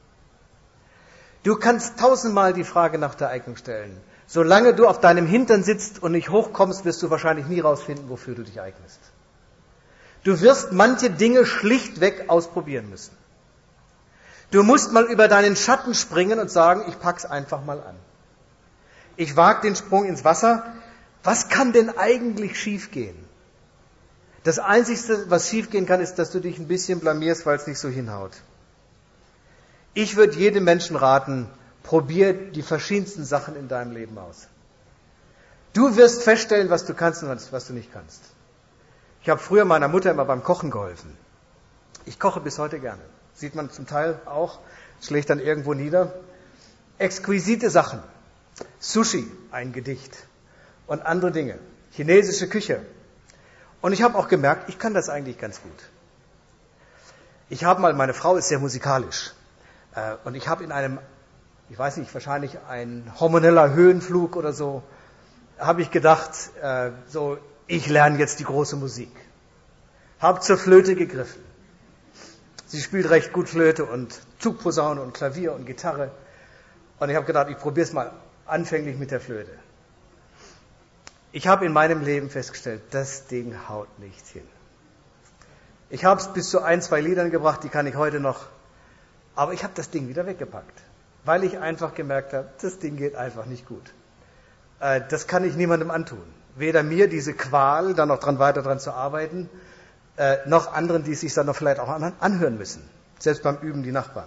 Du kannst tausendmal die Frage nach der Eignung stellen. Solange du auf deinem Hintern sitzt und nicht hochkommst, wirst du wahrscheinlich nie rausfinden, wofür du dich eignest. Du wirst manche Dinge schlichtweg ausprobieren müssen. Du musst mal über deinen Schatten springen und sagen, ich pack's einfach mal an. Ich wage den Sprung ins Wasser. Was kann denn eigentlich schiefgehen? Das Einzige, was schiefgehen kann, ist, dass du dich ein bisschen blamierst, weil es nicht so hinhaut. Ich würde jedem Menschen raten, probier die verschiedensten Sachen in deinem Leben aus. Du wirst feststellen, was du kannst und was du nicht kannst. Ich habe früher meiner Mutter immer beim Kochen geholfen. Ich koche bis heute gerne. Sieht man zum Teil auch, schlägt dann irgendwo nieder. Exquisite Sachen. Sushi, ein Gedicht. Und andere Dinge. Chinesische Küche. Und ich habe auch gemerkt, ich kann das eigentlich ganz gut. Ich habe mal, meine Frau ist sehr musikalisch. Und ich habe in einem, ich weiß nicht, wahrscheinlich ein hormoneller Höhenflug oder so, habe ich gedacht, so, ich lerne jetzt die große Musik. Habe zur Flöte gegriffen. Sie spielt recht gut Flöte und Zugposaune und Klavier und Gitarre. Und ich habe gedacht, ich probiere es mal anfänglich mit der Flöte. Ich habe in meinem Leben festgestellt, das Ding haut nicht hin. Ich habe es bis zu ein, zwei Liedern gebracht, die kann ich heute noch. Aber ich habe das Ding wieder weggepackt, weil ich einfach gemerkt habe, das Ding geht einfach nicht gut. Äh, das kann ich niemandem antun. Weder mir diese Qual, dann noch dran weiter dran zu arbeiten, äh, noch anderen, die es sich dann noch vielleicht auch an, anhören müssen. Selbst beim Üben die Nachbarn.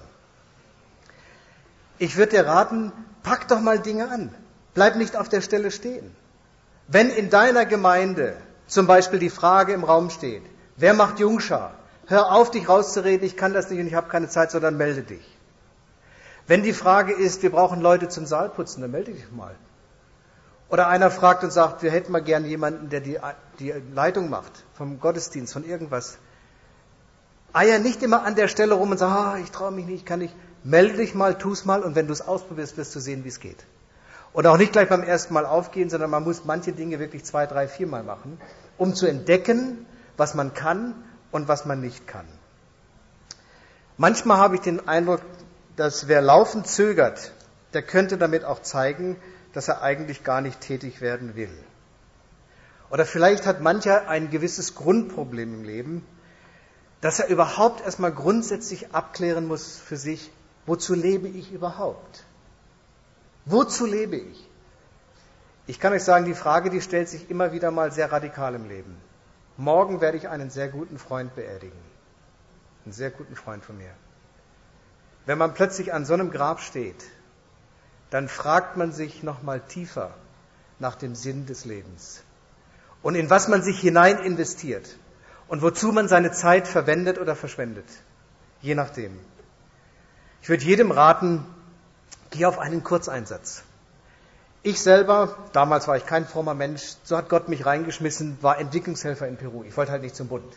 Ich würde dir raten, pack doch mal Dinge an. Bleib nicht auf der Stelle stehen. Wenn in deiner Gemeinde zum Beispiel die Frage im Raum steht, wer macht Jungschar? Hör auf, dich rauszureden, ich kann das nicht und ich habe keine Zeit, sondern melde dich. Wenn die Frage ist, wir brauchen Leute zum Saalputzen, dann melde dich mal. Oder einer fragt und sagt, wir hätten mal gern jemanden, der die, die Leitung macht, vom Gottesdienst, von irgendwas. Eier nicht immer an der Stelle rum und sag, ah, ich traue mich nicht, ich kann nicht. Melde dich mal, tu's mal und wenn du es ausprobierst, wirst du sehen, wie es geht. Und auch nicht gleich beim ersten Mal aufgehen, sondern man muss manche Dinge wirklich zwei, drei, viermal machen, um zu entdecken, was man kann und was man nicht kann. Manchmal habe ich den Eindruck, dass wer laufend zögert, der könnte damit auch zeigen, dass er eigentlich gar nicht tätig werden will. Oder vielleicht hat mancher ein gewisses Grundproblem im Leben, dass er überhaupt erstmal grundsätzlich abklären muss für sich, wozu lebe ich überhaupt? Wozu lebe ich? Ich kann euch sagen, die Frage, die stellt sich immer wieder mal sehr radikal im Leben. Morgen werde ich einen sehr guten Freund beerdigen. Einen sehr guten Freund von mir. Wenn man plötzlich an so einem Grab steht, dann fragt man sich nochmal tiefer nach dem Sinn des Lebens. Und in was man sich hinein investiert. Und wozu man seine Zeit verwendet oder verschwendet. Je nachdem. Ich würde jedem raten, geh auf einen Kurzeinsatz. Ich selber, damals war ich kein frommer Mensch, so hat Gott mich reingeschmissen, war Entwicklungshelfer in Peru. Ich wollte halt nicht zum Bund.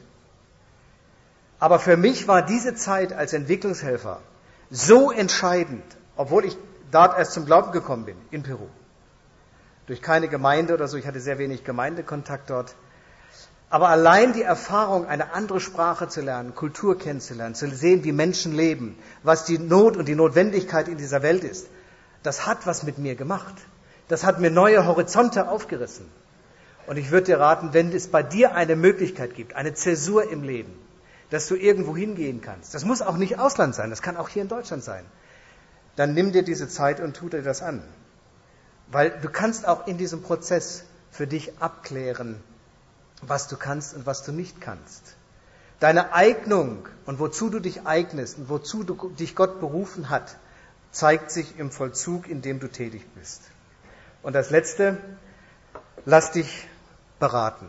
Aber für mich war diese Zeit als Entwicklungshelfer so entscheidend, obwohl ich dort erst zum Glauben gekommen bin, in Peru. Durch keine Gemeinde oder so, ich hatte sehr wenig Gemeindekontakt dort. Aber allein die Erfahrung, eine andere Sprache zu lernen, Kultur kennenzulernen, zu sehen, wie Menschen leben, was die Not und die Notwendigkeit in dieser Welt ist, das hat was mit mir gemacht. Das hat mir neue Horizonte aufgerissen. Und ich würde dir raten, wenn es bei dir eine Möglichkeit gibt, eine Zäsur im Leben, dass du irgendwo hingehen kannst, das muss auch nicht Ausland sein, das kann auch hier in Deutschland sein, dann nimm dir diese Zeit und tu dir das an. Weil du kannst auch in diesem Prozess für dich abklären, was du kannst und was du nicht kannst. Deine Eignung und wozu du dich eignest und wozu du, dich Gott berufen hat, zeigt sich im Vollzug, in dem du tätig bist. Und das Letzte, lass dich beraten.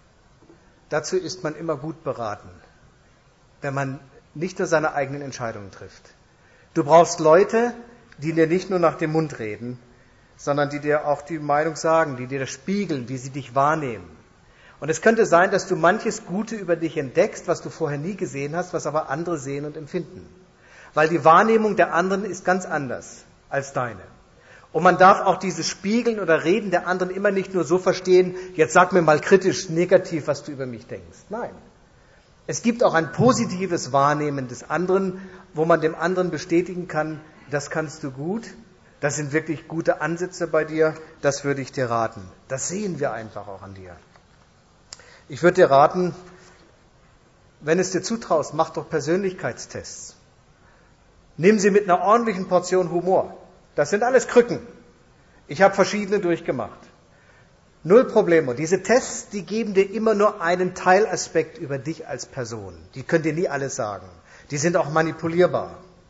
Dazu ist man immer gut beraten, wenn man nicht nur seine eigenen Entscheidungen trifft. Du brauchst Leute, die dir nicht nur nach dem Mund reden, sondern die dir auch die Meinung sagen, die dir das spiegeln, wie sie dich wahrnehmen. Und es könnte sein, dass du manches Gute über dich entdeckst, was du vorher nie gesehen hast, was aber andere sehen und empfinden. Weil die Wahrnehmung der anderen ist ganz anders als deine. Und man darf auch dieses Spiegeln oder Reden der anderen immer nicht nur so verstehen, jetzt sag mir mal kritisch, negativ, was du über mich denkst. Nein. Es gibt auch ein positives Wahrnehmen des anderen, wo man dem anderen bestätigen kann, das kannst du gut, das sind wirklich gute Ansätze bei dir, das würde ich dir raten. Das sehen wir einfach auch an dir. Ich würde dir raten, wenn es dir zutraust, mach doch Persönlichkeitstests. Nimm sie mit einer ordentlichen Portion Humor. Das sind alles Krücken. Ich habe verschiedene durchgemacht. Null Probleme. Diese Tests, die geben dir immer nur einen Teilaspekt über dich als Person. Die können dir nie alles sagen. Die sind auch manipulierbar.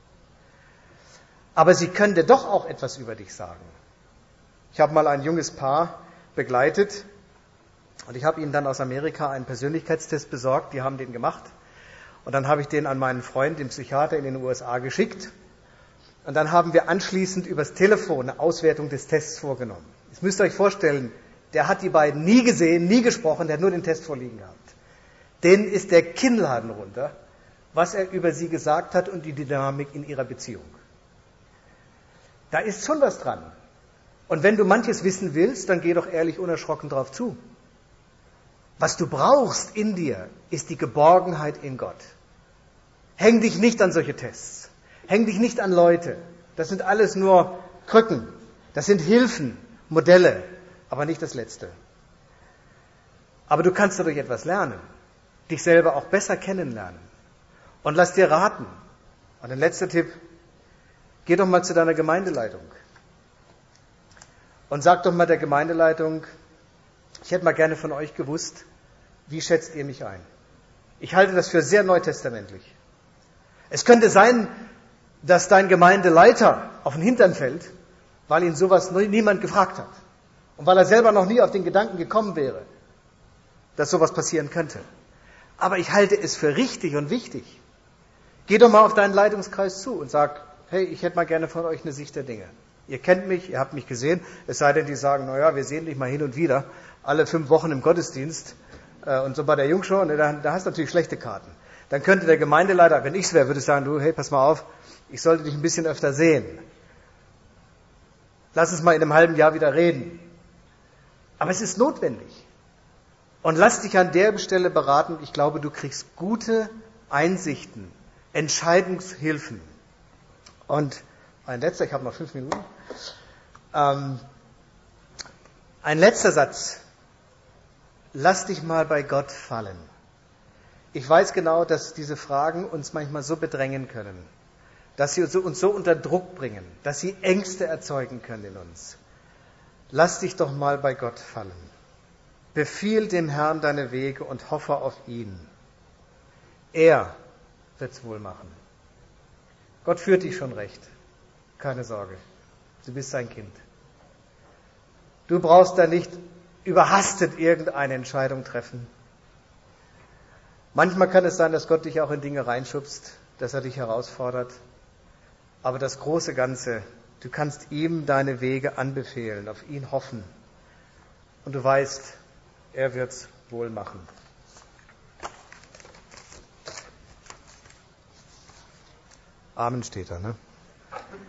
Aber sie können dir doch auch etwas über dich sagen. Ich habe mal ein junges Paar begleitet und ich habe ihnen dann aus Amerika einen Persönlichkeitstest besorgt. Die haben den gemacht. Und dann habe ich den an meinen Freund, den Psychiater in den U S A, geschickt. Und dann haben wir anschließend übers Telefon eine Auswertung des Tests vorgenommen. Jetzt müsst ihr euch vorstellen, der hat die beiden nie gesehen, nie gesprochen, der hat nur den Test vorliegen gehabt. Denen ist der Kinnladen runter, was er über sie gesagt hat und die Dynamik in ihrer Beziehung. Da ist schon was dran. Und wenn du manches wissen willst, dann geh doch ehrlich unerschrocken drauf zu. Was du brauchst in dir, ist die Geborgenheit in Gott. Häng dich nicht an solche Tests. Häng dich nicht an Leute. Das sind alles nur Krücken. Das sind Hilfen, Modelle, aber nicht das Letzte. Aber du kannst dadurch etwas lernen. Dich selber auch besser kennenlernen. Und lass dir raten. Und ein letzter Tipp. Geh doch mal zu deiner Gemeindeleitung. Und sag doch mal der Gemeindeleitung, ich hätte mal gerne von euch gewusst, wie schätzt ihr mich ein? Ich halte das für sehr neutestamentlich. Es könnte sein, dass dein Gemeindeleiter auf den Hintern fällt, weil ihn sowas niemand gefragt hat. Und weil er selber noch nie auf den Gedanken gekommen wäre, dass sowas passieren könnte. Aber ich halte es für richtig und wichtig. Geh doch mal auf deinen Leitungskreis zu und sag, hey, ich hätte mal gerne von euch eine Sicht der Dinge. Ihr kennt mich, ihr habt mich gesehen, es sei denn, die sagen, naja, wir sehen dich mal hin und wieder, alle fünf Wochen im Gottesdienst äh, und so bei der Jungschau, ne, da, da hast du natürlich schlechte Karten. Dann könnte der Gemeindeleiter, wenn ich es wäre, würde ich sagen, du, hey, pass mal auf, ich sollte dich ein bisschen öfter sehen. Lass uns mal in einem halben Jahr wieder reden. Aber es ist notwendig. Und lass dich an der Stelle beraten, ich glaube, du kriegst gute Einsichten, Entscheidungshilfen. Und ein letzter, ich habe noch fünf Minuten. Ähm, ein letzter Satz. lass dich mal bei Gott fallen. Ich weiß genau, dass diese Fragen uns manchmal so bedrängen können, dass sie uns so unter Druck bringen, dass sie Ängste erzeugen können in uns. Lass dich doch mal bei Gott fallen. Befiehl dem Herrn deine Wege und hoffe auf ihn. Er wird's wohl machen. Gott führt dich schon recht. Keine Sorge. Du bist sein Kind. Du brauchst da nicht überhastet irgendeine Entscheidung treffen. Manchmal kann es sein, dass Gott dich auch in Dinge reinschubst, dass er dich herausfordert. Aber das große Ganze, du kannst ihm deine Wege anbefehlen, auf ihn hoffen. Und du weißt, er wird's wohl machen. Amen steht da, ne?